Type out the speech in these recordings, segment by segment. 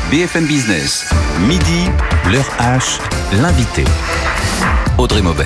BFM Business, midi, l'heure H, l'invité. Audrey Maubert.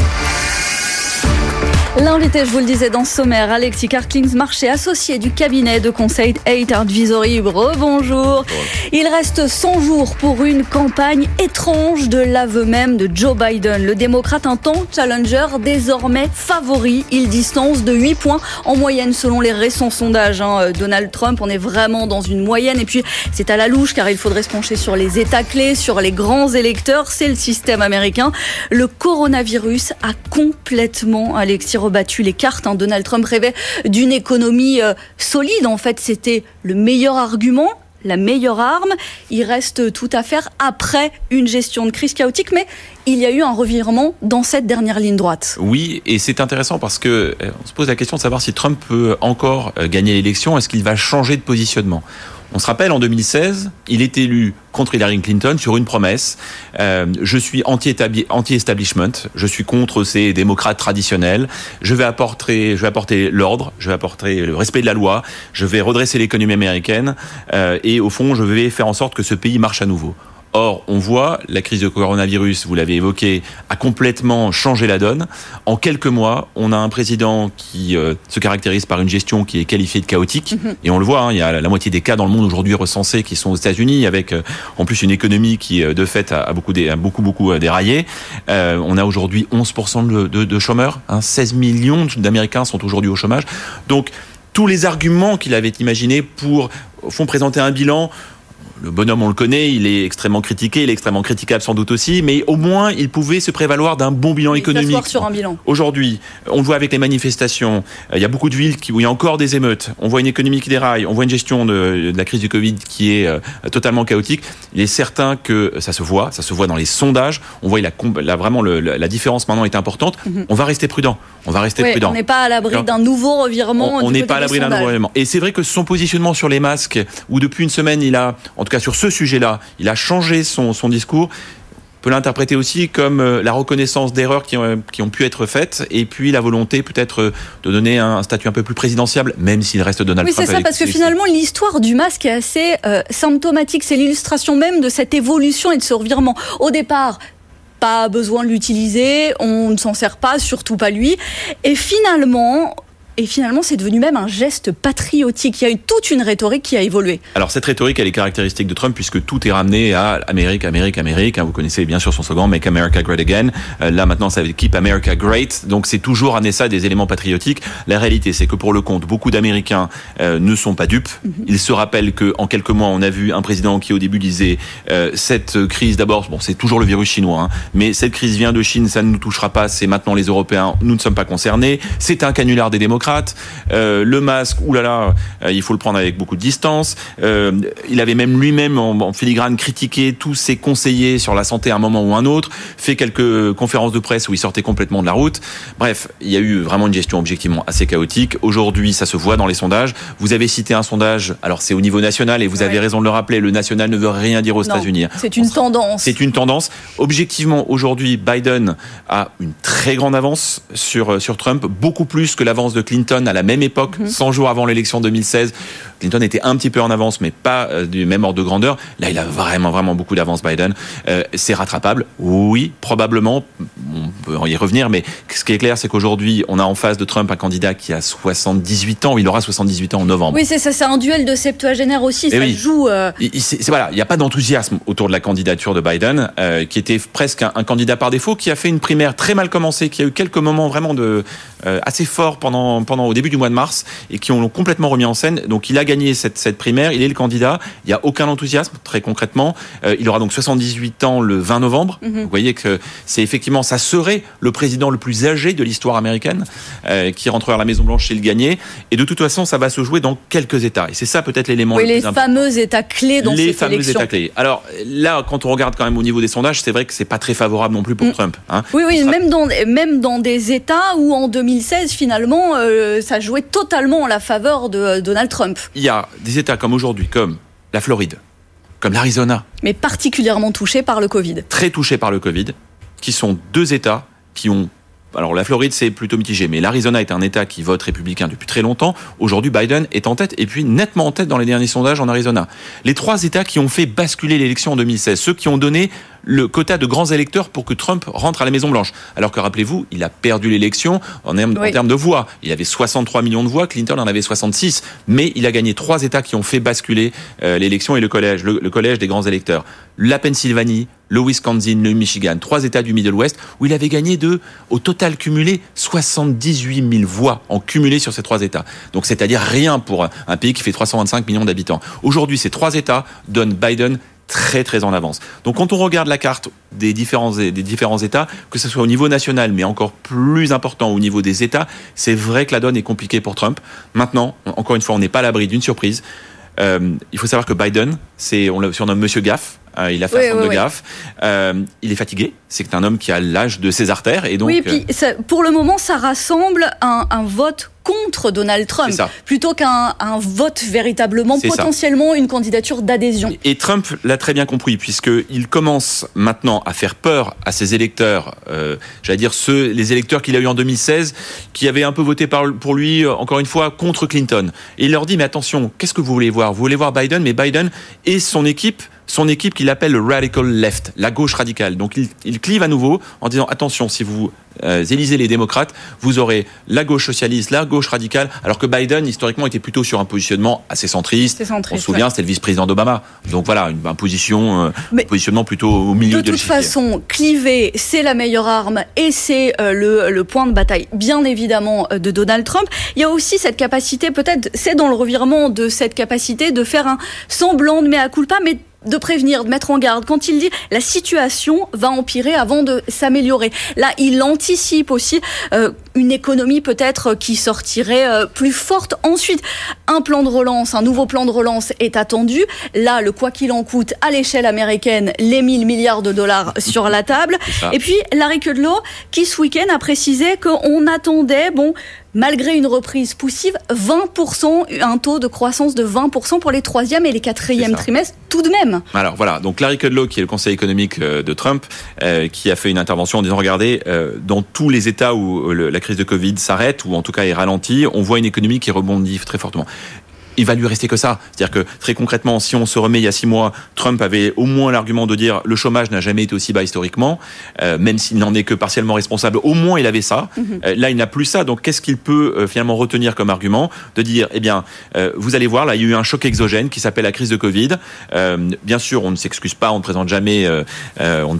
L'invité, je vous le disais dans ce sommaire, Alexis Karklings-Marché, associé du cabinet de conseil Eight Advisory. Rebonjour. Il reste 100 jours pour une campagne étrange de l'aveu même de Joe Biden. Le démocrate, un temps challenger, désormais favori. Il distance de 8 points en moyenne selon les récents sondages. Donald Trump, on est vraiment dans une moyenne. Et puis, c'est à la louche car il faudrait se pencher sur les États clés, sur les grands électeurs. C'est le système américain. Le coronavirus a complètement, Alexis, rebattu les cartes. Donald Trump rêvait d'une économie solide. En fait, c'était le meilleur argument, la meilleure arme. Il reste tout à faire après une gestion de crise chaotique, mais il y a eu un revirement dans cette dernière ligne droite. Oui, et c'est intéressant parce que on se pose la question de savoir si Trump peut encore gagner l'élection. Est-ce qu'il va changer de positionnement ? On se rappelle, en 2016, il est élu contre Hillary Clinton sur une promesse. Je suis anti-establishment, je suis contre ces démocrates traditionnels. Je vais apporter l'ordre, je vais apporter le respect de la loi, je vais redresser l'économie américaine et au fond, je vais faire en sorte que ce pays marche à nouveau. Or, on voit, la crise de coronavirus, vous l'avez évoqué, a complètement changé la donne. En quelques mois, on a un président qui se caractérise par une gestion qui est qualifiée de chaotique. Et on le voit, il y a la moitié des cas dans le monde aujourd'hui recensés qui sont aux États-Unis, avec en plus une économie qui, de fait, a beaucoup déraillé. On a aujourd'hui 11% de chômeurs. 16 millions d'Américains sont aujourd'hui au chômage. Donc, tous les arguments qu'il avait imaginés pour, au fond, présenter un bilan. Le bonhomme, on le connaît, il est extrêmement critiqué, il est extrêmement critiquable sans doute aussi, mais au moins, il pouvait se prévaloir d'un bon bilan économique. Sur un bilan. Aujourd'hui, on le voit avec les manifestations, il y a beaucoup de villes où il y a encore des émeutes, on voit une économie qui déraille, on voit une gestion de la crise du Covid qui est totalement chaotique. Il est certain que ça se voit dans les sondages, on voit vraiment la différence maintenant est importante. On va rester prudent. On n'est pas à l'abri d'un nouveau revirement. On n'est pas à l'abri d'un nouveau revirement. Et c'est vrai que son positionnement sur les masques, où depuis une semaine, en tout cas sur ce sujet-là, il a changé son discours. On peut l'interpréter aussi comme la reconnaissance d'erreurs qui ont pu être faites et puis la volonté peut-être de donner un statut un peu plus présidentiable, même s'il reste Donald Trump. Oui, c'est ça, parce que finalement, l'histoire du masque est assez symptomatique. C'est l'illustration même de cette évolution et de ce revirement. Au départ, pas besoin de l'utiliser, on ne s'en sert pas, surtout pas lui. Et finalement, c'est devenu même un geste patriotique. Il y a eu toute une rhétorique qui a évolué. Alors cette rhétorique, elle est caractéristique de Trump puisque tout est ramené à Amérique. Vous connaissez bien sûr son slogan Make America Great Again. Là maintenant, ça va Keep America Great. Donc c'est toujours amené ça des éléments patriotiques. La réalité, c'est que pour le compte, beaucoup d'Américains ne sont pas dupes. Ils se rappellent que en quelques mois, on a vu un président qui au début disait cette crise, d'abord, c'est toujours le virus chinois, mais cette crise vient de Chine, ça ne nous touchera pas. C'est maintenant les Européens, nous ne sommes pas concernés. C'est un canular des démocrates. Le masque, il faut le prendre avec beaucoup de distance. Il avait même lui-même en filigrane critiqué tous ses conseillers sur la santé à un moment ou un autre, fait quelques conférences de presse où il sortait complètement de la route. Bref, il y a eu vraiment une gestion objectivement assez chaotique. Aujourd'hui, ça se voit dans les sondages. Vous avez cité un sondage, alors c'est au niveau national et vous avez raison de le rappeler, le national ne veut rien dire aux États-Unis. C'est une tendance. C'est une tendance. Objectivement, aujourd'hui, Biden a une très grande avance sur Trump, beaucoup plus que l'avance de Clinton à la même époque, 100 jours avant l'élection 2016. Clinton était un petit peu en avance, mais pas du même ordre de grandeur. Là, il a vraiment beaucoup d'avance, Biden. C'est rattrapable? Oui, probablement. On peut y revenir, mais ce qui est clair, c'est qu'aujourd'hui, on a en face de Trump un candidat qui a 78 ans. Il aura 78 ans en novembre. Oui, c'est ça. C'est un duel de septuagénaires aussi. Ça joue. Il n'y a pas d'enthousiasme autour de la candidature de Biden, qui était presque un candidat par défaut, qui a fait une primaire très mal commencée, qui a eu quelques moments vraiment assez forts pendant au début du mois de mars et qui ont complètement remis en scène. Donc il a gagné cette primaire, il est le candidat, il n'y a aucun enthousiasme très concrètement. Il aura donc 78 ans le 20 novembre. Vous voyez que ça serait le président le plus âgé de l'histoire américaine qui rentrera à la Maison-Blanche s'il gagnait. Et de toute façon, ça va se jouer dans quelques États. Et c'est ça peut-être l'élément le plus important. Les fameux États clés dans cette élection. Les fameux États clés. Alors là, quand on regarde quand même au niveau des sondages, c'est vrai que c'est pas très favorable non plus pour Trump. Oui, même dans des États où en 2016, finalement, ça jouait totalement en la faveur de Donald Trump. Il y a des États comme aujourd'hui, comme la Floride, comme l'Arizona. Mais particulièrement touchés par le Covid. Très touchés par le Covid, qui sont deux États qui ont Alors la Floride, c'est plutôt mitigé, mais l'Arizona est un État qui vote républicain depuis très longtemps. Aujourd'hui, Biden est en tête, et puis nettement en tête dans les derniers sondages en Arizona. Les 3 États qui ont fait basculer l'élection en 2016, ceux qui ont donné le quota de grands électeurs pour que Trump rentre à la Maison-Blanche. Alors que, rappelez-vous, il a perdu l'élection en termes de voix. Il avait 63 millions de voix, Clinton en avait 66. Mais il a gagné 3 États qui ont fait basculer l'élection et le collège des grands électeurs. La Pennsylvanie, le Wisconsin, le Michigan, 3 États du Middle West, où il avait gagné au total cumulé, 78 000 voix en cumulé sur ces 3 États. Donc c'est-à-dire rien pour un pays qui fait 325 millions d'habitants. Aujourd'hui, ces 3 États donnent Biden très très en avance. Donc quand on regarde la carte des différents États, que ce soit au niveau national, mais encore plus important au niveau des États, c'est vrai que la donne est compliquée pour Trump. Maintenant, encore une fois, on n'est pas à l'abri d'une surprise. Il faut savoir que Biden, on le surnomme Monsieur Gaffe. Il a fait un de gaffe. Il est fatigué. C'est un homme qui a l'âge de ses artères. Et donc, oui, et puis pour le moment, ça rassemble un vote contre Donald Trump, plutôt qu'un vote véritablement, potentiellement une candidature d'adhésion. Et Trump l'a très bien compris, puisqu'il commence maintenant à faire peur à ses électeurs, les électeurs qu'il a eu en 2016, qui avaient un peu voté pour lui, encore une fois, contre Clinton. Et il leur dit, mais attention, qu'est-ce que vous voulez voir ? Vous voulez voir Biden, mais Biden et son équipe qu'il appelle le radical left, la gauche radicale. Donc il clive à nouveau en disant, attention, si vous élisez les démocrates, vous aurez la gauche socialiste, la gauche radicale, alors que Biden, historiquement, était plutôt sur un positionnement assez centriste. On se souvient, c'était le vice-président d'Obama. Donc voilà, un positionnement plutôt au milieu de l'échiquier. De toute façon, cliver, c'est la meilleure arme et c'est le point de bataille, bien évidemment, de Donald Trump. Il y a aussi cette capacité, peut-être, c'est dans le revirement de cette capacité de faire un semblant de mea culpa, mais de prévenir, de mettre en garde. Quand il dit la situation va empirer avant de s'améliorer. Là, il anticipe aussi une économie peut-être qui sortirait plus forte. Ensuite, un nouveau plan de relance est attendu. Là, le quoi qu'il en coûte à l'échelle américaine, les 1 000 milliards de dollars sur la table. Et puis, Larry Kudlow, qui ce week-end a précisé qu'on attendait, malgré une reprise poussive, 20%, un taux de croissance de 20% pour les 3e et les 4e trimestres, tout de même. Alors voilà, donc Larry Kudlow, qui est le conseil économique de Trump, qui a fait une intervention en disant, regardez, dans tous les États où la crise de Covid s'arrête, ou en tout cas est ralentie, on voit une économie qui rebondit très fortement. Il va lui rester que ça. C'est-à-dire que, très concrètement, si on se remet il y a 6 mois, Trump avait au moins l'argument de dire le chômage n'a jamais été aussi bas historiquement, même s'il n'en est que partiellement responsable, au moins il avait ça. Là, il n'a plus ça. Donc, qu'est-ce qu'il peut finalement retenir comme argument ? De dire, vous allez voir, là, il y a eu un choc exogène qui s'appelle la crise de Covid. Bien sûr, on ne s'excuse pas, on ne présente jamais, on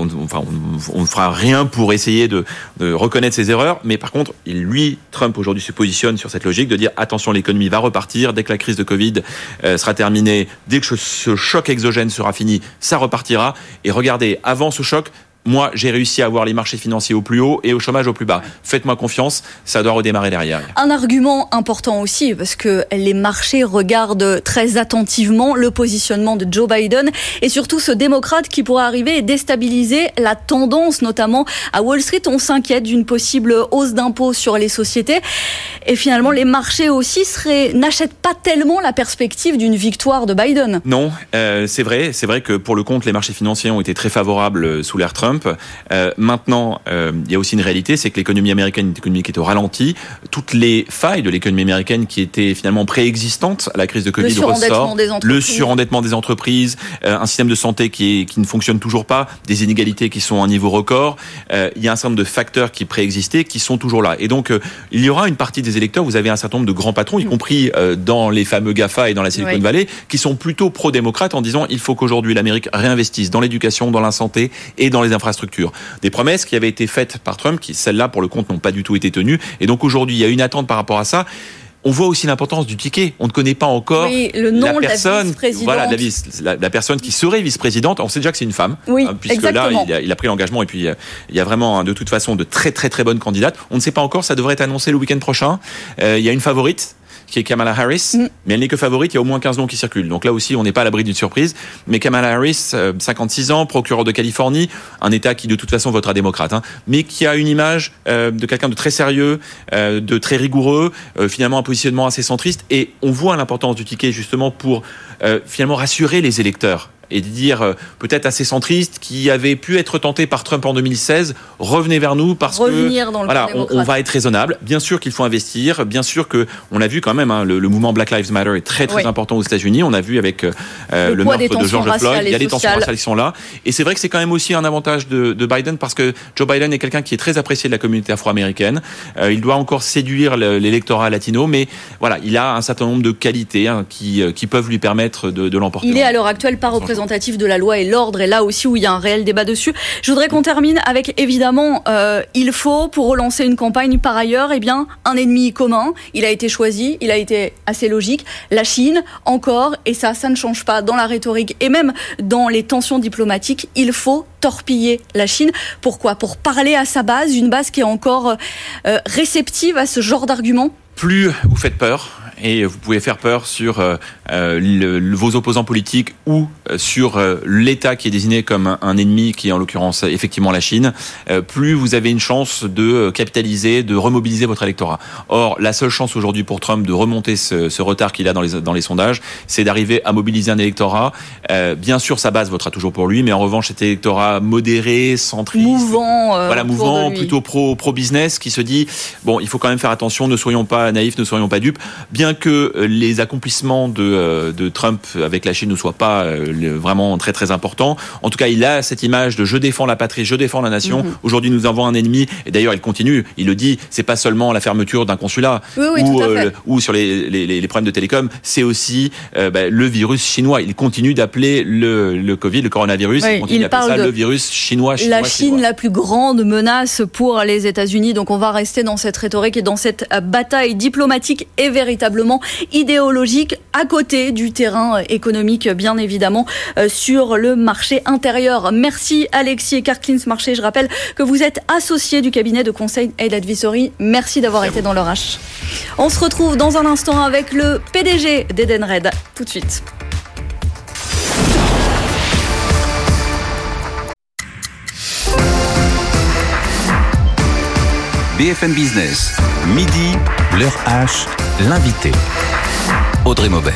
ne fera rien pour essayer de reconnaître ses erreurs. Mais par contre, Trump aujourd'hui se positionne sur cette logique de dire, attention, l'économie va repartir. Dès que la crise de Covid sera terminée, dès que ce choc exogène sera fini, ça repartira. Et regardez, avant ce choc, moi, j'ai réussi à avoir les marchés financiers au plus haut et au chômage au plus bas. Faites-moi confiance, ça doit redémarrer derrière. Un argument important aussi, parce que les marchés regardent très attentivement le positionnement de Joe Biden et surtout ce démocrate qui pourrait arriver et déstabiliser la tendance, notamment à Wall Street. On s'inquiète d'une possible hausse d'impôts sur les sociétés. Et finalement, les marchés aussi n'achètent pas tellement la perspective d'une victoire de Biden. Non, c'est vrai que pour le compte, les marchés financiers ont été très favorables sous l'ère Trump. Maintenant, il y a aussi une réalité, c'est que l'économie américaine est une économie qui est au ralenti. Toutes les failles de l'économie américaine qui étaient finalement préexistantes à la crise de Covid ressortent. Le surendettement des entreprises, un système de santé qui ne fonctionne toujours pas, des inégalités qui sont à un niveau record. Il y a un certain nombre de facteurs qui préexistaient, qui sont toujours là. Et donc, il y aura une partie des électeurs, vous avez un certain nombre de grands patrons, y compris dans les fameux GAFA et dans la Silicon Valley, qui sont plutôt pro-démocrates en disant il faut qu'aujourd'hui l'Amérique réinvestisse dans l'éducation, dans la santé et dans les infrastructures. Des promesses qui avaient été faites par Trump, qui celles-là pour le compte n'ont pas du tout été tenues. Et donc aujourd'hui, il y a une attente par rapport à ça. On voit aussi l'importance du ticket. On ne connaît pas encore le nom de la vice-présidente. Voilà, la personne qui serait vice-présidente. On sait déjà que c'est une femme, puisque exactement. Là, il a pris l'engagement. Et puis, il y a vraiment, de toute façon, de très très très bonnes candidates. On ne sait pas encore. Ça devrait être annoncé le week-end prochain. Il y a une favorite, qui est Kamala Harris, mais elle n'est que favorite, il y a au moins 15 noms qui circulent. Donc là aussi, on n'est pas à l'abri d'une surprise. Mais Kamala Harris, 56 ans, procureur de Californie, un État qui de toute façon votera démocrate, mais qui a une image de quelqu'un de très sérieux, de très rigoureux, finalement un positionnement assez centriste. Et on voit l'importance du ticket justement pour finalement rassurer les électeurs et de dire peut-être assez centriste, qui avait pu être tenté par Trump en 2016, revenez vers nous parce Revenir que dans le voilà, on va être raisonnable. Bien sûr qu'il faut investir, bien sûr que on a vu quand même le mouvement Black Lives Matter est très important aux États-Unis. On a vu avec le meurtre de George Floyd, il y a des tensions raciales qui sont là. Et c'est vrai que c'est quand même aussi un avantage de Biden parce que Joe Biden est quelqu'un qui est très apprécié de la communauté afro-américaine. Il doit encore séduire l'électorat latino, mais voilà, il a un certain nombre de qualités qui peuvent lui permettre de l'emporter. Il est à l'heure actuelle pas représentatif de la loi et l'ordre, et là aussi où il y a un réel débat dessus. Je voudrais qu'on termine avec, évidemment, il faut, pour relancer une campagne par ailleurs, un ennemi commun. Il a été choisi, il a été assez logique. La Chine, encore, et ça ne change pas dans la rhétorique et même dans les tensions diplomatiques. Il faut torpiller la Chine. Pourquoi ? Pour parler à sa base, une base qui est encore réceptive à ce genre d'arguments. Plus vous faites peur, et vous pouvez faire peur sur vos opposants politiques ou sur l'État qui est désigné comme un ennemi, qui est en l'occurrence effectivement la Chine, plus vous avez une chance de capitaliser, de remobiliser votre électorat. Or, la seule chance aujourd'hui pour Trump de remonter ce retard qu'il a dans les sondages, c'est d'arriver à mobiliser un électorat. Bien sûr, sa base votera toujours pour lui, mais en revanche, cet électorat modéré, centriste, mouvant, plutôt pro-business, qui se dit, bon, il faut quand même faire attention, ne soyons pas naïfs, ne soyons pas dupes, bien que les accomplissements de Trump avec la Chine ne soient pas vraiment très très importants. En tout cas, il a cette image de je défends la patrie, je défends la nation. Aujourd'hui, nous avons un ennemi, et d'ailleurs, il continue. Il le dit, c'est pas seulement la fermeture d'un consulat ou sur les problèmes de télécom, c'est aussi le virus chinois. Il continue d'appeler le Covid, le coronavirus, il continue d'appeler ça le virus chinois. La Chine, la plus grande menace pour les États-Unis. Donc, on va rester dans cette rhétorique et dans cette bataille diplomatique et véritablement idéologique à côté du terrain économique, bien évidemment, sur le marché intérieur. Merci Alexis Karklins Marché. Je rappelle que vous êtes associé du cabinet de conseil Aid Advisory. Merci d'avoir été dans l'Orage. On se retrouve dans un instant avec le PDG d'Edenred. Tout de suite. BFM Business, midi, l'heure H, l'invité. Audrey Maubert.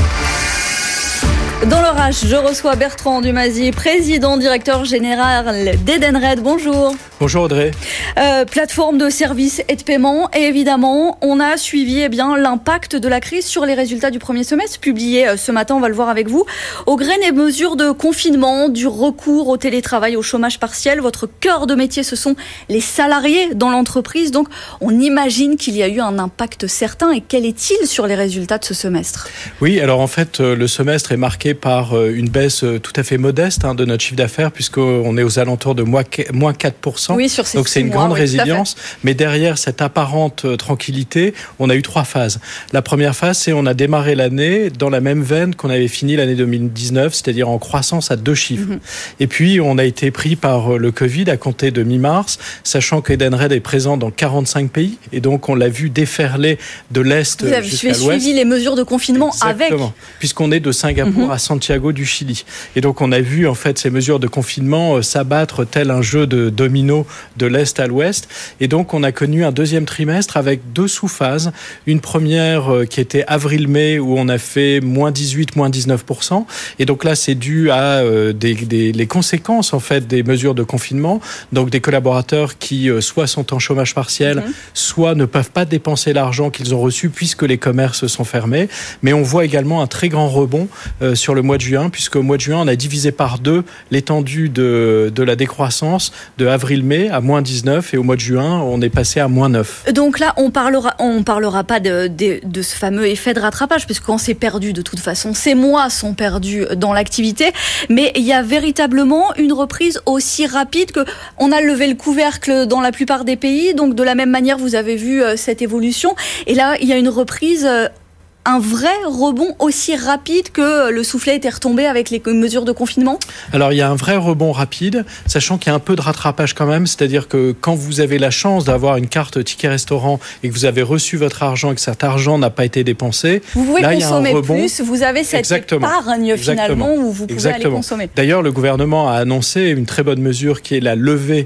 Dans l'Orage, je reçois Bertrand Dumazy, président directeur général d'Edenred. Bonjour. Bonjour Audrey. Plateforme de services et de paiement. Et évidemment, on a suivi l'impact de la crise sur les résultats du premier semestre, publié ce matin, on va le voir avec vous. Au gré des mesures de confinement, du recours au télétravail, au chômage partiel, votre cœur de métier, ce sont les salariés dans l'entreprise. Donc, on imagine qu'il y a eu un impact certain. Et quel est-il sur les résultats de ce semestre ? Oui, alors en fait, le semestre est marqué par une baisse tout à fait modeste de notre chiffre d'affaires, puisqu'on est aux alentours de moins 4%. Oui, sur ces donc c'est une grande résilience. Mais derrière cette apparente tranquillité, on a eu 3 phases. La première phase, c'est on a démarré l'année dans la même veine qu'on avait fini l'année 2019, c'est-à-dire en croissance à 2 chiffres. Et puis, on a été pris par le Covid à compter de mi-mars, sachant qu'Edenred est présent dans 45 pays. Et donc, on l'a vu déferler de l'Est jusqu'à l'Ouest. Vous avez suivi les mesures de confinement. Exactement. Avec. Puisqu'on est de Singapour à Santiago du Chili. Et donc, on a vu en fait ces mesures de confinement s'abattre tel un jeu de dominos de l'Est à l'Ouest. Et donc, on a connu un deuxième trimestre avec 2 sous-phases. Une première qui était avril-mai, où on a fait moins 18, moins 19%. Et donc là, c'est dû à les conséquences en fait des mesures de confinement. Donc, des collaborateurs qui soit sont en chômage partiel, soit ne peuvent pas dépenser l'argent qu'ils ont reçu puisque les commerces sont fermés. Mais on voit également un très grand rebond sur le mois de juin, puisque au mois de juin, on a divisé par 2 l'étendue de la décroissance de avril-mai à moins 19, et au mois de juin, on est passé à moins 9. Donc là, on parlera pas de ce fameux effet de rattrapage, puisque quand c'est perdu, de toute façon, ces mois sont perdus dans l'activité, mais il y a véritablement une reprise aussi rapide que on a levé le couvercle dans la plupart des pays, donc de la même manière, vous avez vu cette évolution, et là, il y a une reprise un vrai rebond aussi rapide que le soufflet était retombé avec les mesures de confinement ? Alors, il y a un vrai rebond rapide, sachant qu'il y a un peu de rattrapage quand même, c'est-à-dire que quand vous avez la chance d'avoir une carte ticket restaurant et que vous avez reçu votre argent et que cet argent n'a pas été dépensé, vous pouvez là, consommer il y a un rebond. Plus, vous avez cette épargne finalement où vous pouvez aller consommer. D'ailleurs, le gouvernement a annoncé une très bonne mesure qui est la levée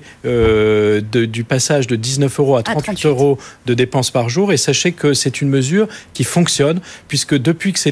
du passage de 19 € à 38 € de dépenses par jour, et sachez que c'est une mesure qui fonctionne. puisque depuis que ça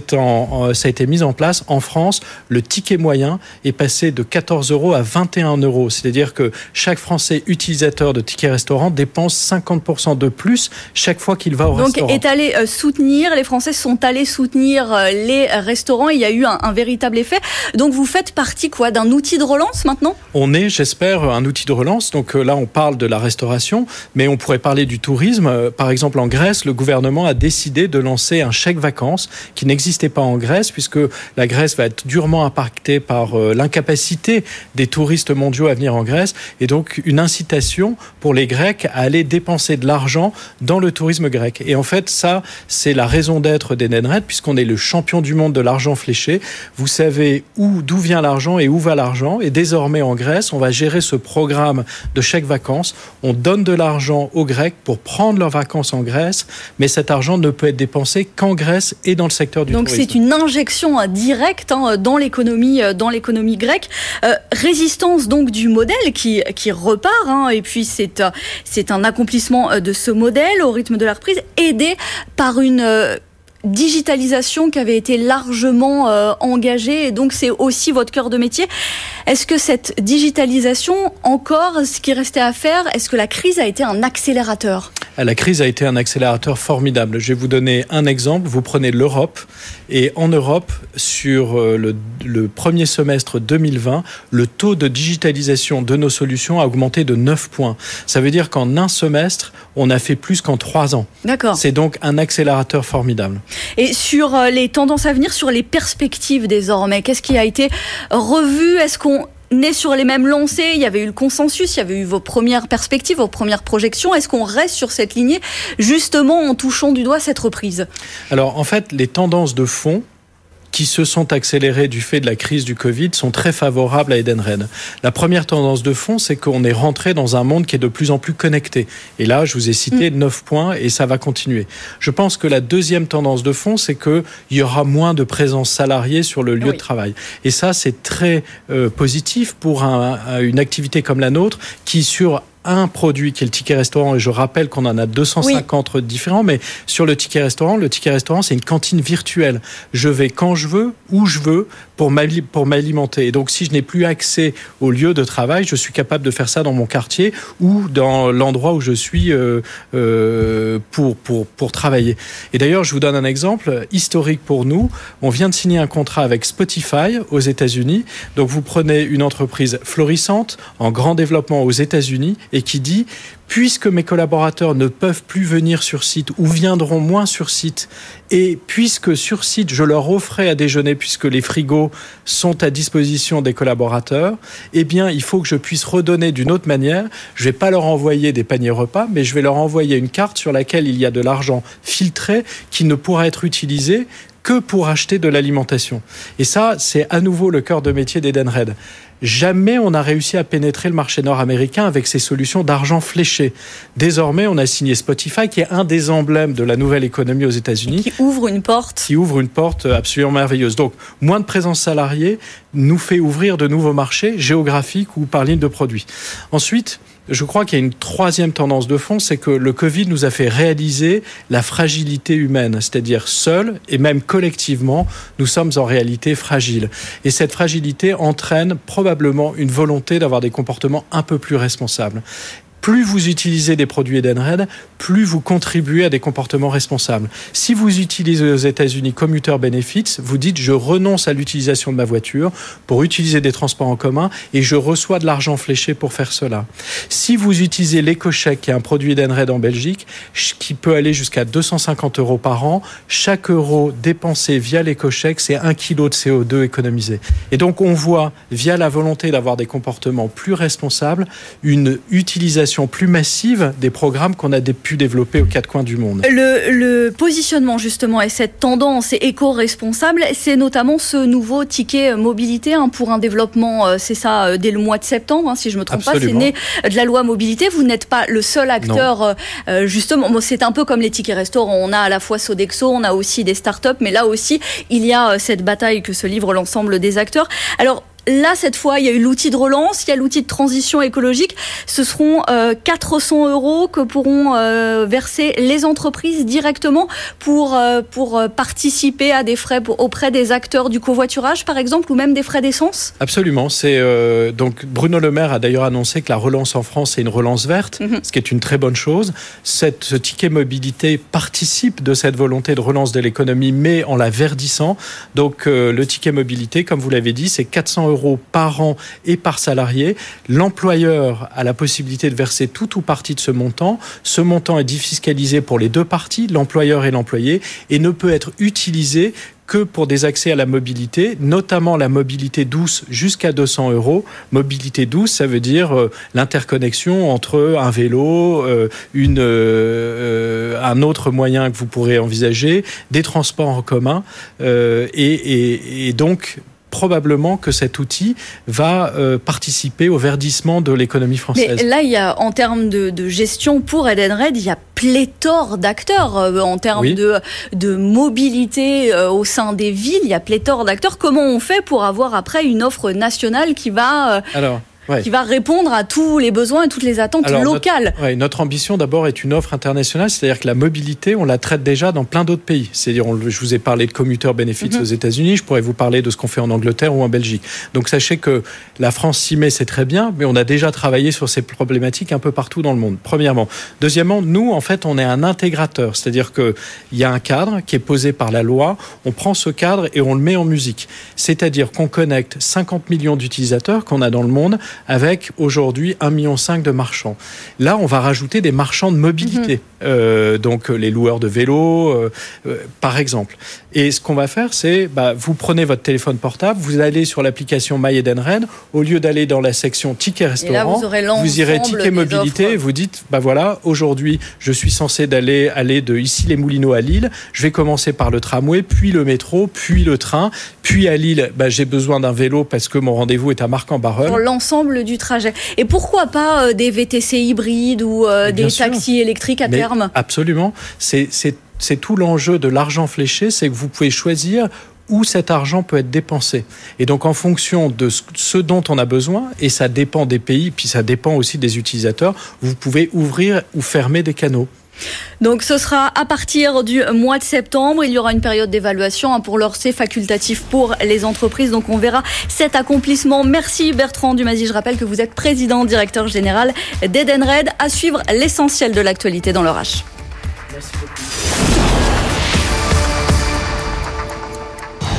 a été mis en place, en France, le ticket moyen est passé de 14 € à 21 €. C'est-à-dire que chaque Français utilisateur de tickets restaurant dépense 50% de plus chaque fois qu'il va au restaurant. Donc, les Français sont allés soutenir les restaurants. Il y a eu un véritable effet. Donc, vous faites partie d'un outil de relance maintenant ? On est, j'espère, un outil de relance. Donc là, on parle de la restauration, mais on pourrait parler du tourisme. Par exemple, en Grèce, le gouvernement a décidé de lancer un chèque vacances qui n'existait pas en Grèce, puisque la Grèce va être durement impactée par l'incapacité des touristes mondiaux à venir en Grèce, et donc une incitation pour les Grecs à aller dépenser de l'argent dans le tourisme grec. Et en fait, ça, c'est la raison d'être d'Edenred, puisqu'on est le champion du monde de l'argent fléché. Vous savez d'où vient l'argent et où va l'argent. Et désormais, en Grèce, on va gérer ce programme de chèque vacances. On donne de l'argent aux Grecs pour prendre leurs vacances en Grèce, mais cet argent ne peut être dépensé qu'en Grèce et dans le secteur du tourisme. Donc c'est une injection directe dans l'économie grecque. Résistance donc du modèle qui repart, et puis c'est un accomplissement de ce modèle au rythme de la reprise, aidé par une digitalisation qui avait été largement engagée, et donc c'est aussi votre cœur de métier. Est-ce que cette digitalisation, encore ce qui restait à faire, est-ce que la crise a été un accélérateur ? La crise a été un accélérateur formidable. Je vais vous donner un exemple. Vous prenez l'Europe, et en Europe, sur le premier semestre 2020, le taux de digitalisation de nos solutions a augmenté de 9 points. Ça veut dire qu'en un semestre, on a fait plus qu'en 3 ans. D'accord. C'est donc un accélérateur formidable. Et sur les tendances à venir, sur les perspectives désormais, qu'est-ce qui a été revu ? Est-ce qu'on est sur les mêmes lancées ? Il y avait eu le consensus, il y avait eu vos premières perspectives, vos premières projections. Est-ce qu'on reste sur cette lignée, justement en touchant du doigt cette reprise ? Alors, en fait, les tendances de fond qui se sont accélérées du fait de la crise du Covid sont très favorables à Edenred. La première tendance de fond, c'est qu'on est rentré dans un monde qui est de plus en plus connecté. Et là, je vous ai cité 9 points et ça va continuer. Je pense que la deuxième tendance de fond, c'est qu'il y aura moins de présence salariée sur le lieu de travail. Et ça, c'est très positif pour une activité comme la nôtre qui, sur un produit qui est le ticket restaurant, et je rappelle qu'on en a 250 différents, mais sur le ticket restaurant, c'est une cantine virtuelle. Je vais quand je veux, où je veux, pour m'alimenter. Et donc, si je n'ai plus accès au lieu de travail, je suis capable de faire ça dans mon quartier ou dans l'endroit où je suis pour travailler. Et d'ailleurs, je vous donne un exemple historique pour nous. On vient de signer un contrat avec Spotify aux États-Unis. Donc, vous prenez une entreprise florissante, en grand développement aux États-Unis, et qui dit, puisque mes collaborateurs ne peuvent plus venir sur site ou viendront moins sur site, et puisque sur site, je leur offrais à déjeuner, puisque les frigos sont à disposition des collaborateurs, eh bien, il faut que je puisse redonner d'une autre manière. Je ne vais pas leur envoyer des paniers repas, mais je vais leur envoyer une carte sur laquelle il y a de l'argent filtré qui ne pourra être utilisé que pour acheter de l'alimentation. Et ça, c'est à nouveau le cœur de métier d'Edenred. Jamais on a réussi à pénétrer le marché nord-américain avec ces solutions d'argent fléché. Désormais, on a signé Spotify, qui est un des emblèmes de la nouvelle économie aux États-Unis. Qui ouvre une porte absolument merveilleuse. Donc, moins de présence salariée nous fait ouvrir de nouveaux marchés géographiques ou par ligne de produits. Ensuite, je crois qu'il y a une troisième tendance de fond, c'est que le Covid nous a fait réaliser la fragilité humaine, c'est-à-dire seul et même collectivement, nous sommes en réalité fragiles. Et cette fragilité entraîne probablement une volonté d'avoir des comportements un peu plus responsables. Plus vous utilisez des produits Edenred, plus vous contribuez à des comportements responsables. Si vous utilisez aux États-Unis Commuter Benefits, vous dites « je renonce à l'utilisation de ma voiture pour utiliser des transports en commun et je reçois de l'argent fléché pour faire cela ». Si vous utilisez l'EcoCheck, qui est un produit Edenred en Belgique, qui peut aller jusqu'à 250 € par an, chaque euro dépensé via l'EcoCheck, c'est 1 kg de CO2 économisé. Et donc on voit, via la volonté d'avoir des comportements plus responsables, une utilisation plus massive des programmes qu'on a pu développer aux 4 coins du monde. Le positionnement justement et cette tendance éco-responsable, c'est notamment ce nouveau ticket mobilité pour un développement, c'est ça, dès le mois de septembre, si je ne me trompe Absolument. pas, c'est né de la loi mobilité. Vous n'êtes pas le seul acteur, justement, c'est un peu comme les tickets restaurants, on a à la fois Sodexo, on a aussi des startups, mais là aussi, il y a cette bataille que se livrent l'ensemble des acteurs. Alors, là, cette fois, il y a eu l'outil de relance, il y a l'outil de transition écologique. Ce seront 400 € que pourront verser les entreprises directement pour participer à des frais auprès des acteurs du covoiturage, par exemple, ou même des frais d'essence. Absolument. Donc Bruno Le Maire a d'ailleurs annoncé que la relance en France est une relance verte, ce qui est une très bonne chose. Ce ticket mobilité participe de cette volonté de relance de l'économie, mais en la verdissant. Donc le ticket mobilité, comme vous l'avez dit, c'est 400 € par an et par salarié. L'employeur a la possibilité de verser tout ou partie de ce montant. Ce montant est défiscalisé pour les deux parties, l'employeur et l'employé, et ne peut être utilisé que pour des accès à la mobilité, notamment la mobilité douce jusqu'à 200 €. Mobilité douce, ça veut dire l'interconnexion entre un vélo, un autre moyen que vous pourrez envisager, des transports en commun, et donc probablement que cet outil va participer au verdissement de l'économie française. Mais là, il y a, en termes de gestion pour Edenred, il y a pléthore d'acteurs. En termes de mobilité au sein des villes, il y a pléthore d'acteurs. Comment on fait pour avoir après une offre nationale qui va... qui va répondre à tous les besoins et toutes les attentes locales. Notre ambition d'abord est une offre internationale, c'est-à-dire que la mobilité, on la traite déjà dans plein d'autres pays. C'est-à-dire, je vous ai parlé de commuter benefits aux États-Unis, je pourrais vous parler de ce qu'on fait en Angleterre ou en Belgique. Donc sachez que la France s'y met, c'est très bien, mais on a déjà travaillé sur ces problématiques un peu partout dans le monde, premièrement. Deuxièmement, nous, en fait, on est un intégrateur, c'est-à-dire qu'il y a un cadre qui est posé par la loi, on prend ce cadre et on le met en musique. C'est-à-dire qu'on connecte 50 millions d'utilisateurs qu'on a dans le monde avec aujourd'hui 1,5 million de marchands. Là, on va rajouter des marchands de mobilité, donc les loueurs de vélos, par exemple. Et ce qu'on va faire, c'est, vous prenez votre téléphone portable, vous allez sur l'application My Edenred, au lieu d'aller dans la section ticket restaurant, vous irez ticket mobilité et vous dites, voilà, aujourd'hui, je suis censé aller de Issy-les-Moulineaux à Lille, je vais commencer par le tramway, puis le métro, puis le train, puis à Lille, j'ai besoin d'un vélo parce que mon rendez-vous est à Marc-en-Barœul. Pour l'ensemble du trajet. Et pourquoi pas des VTC hybrides ou des taxis électriques à terme ? Absolument. C'est tout l'enjeu de l'argent fléché, c'est que vous pouvez choisir où cet argent peut être dépensé. Et donc, en fonction de ce dont on a besoin, et ça dépend des pays, puis ça dépend aussi des utilisateurs, vous pouvez ouvrir ou fermer des canaux. Donc ce sera à partir du mois de septembre. Il y aura une période d'évaluation. Pour l'heure, c'est facultatif pour les entreprises. Donc on verra cet accomplissement. Merci Bertrand Dumazy. Je rappelle que vous êtes président directeur général d'Edenred. À suivre l'essentiel de l'actualité dans l'heure H. Merci beaucoup.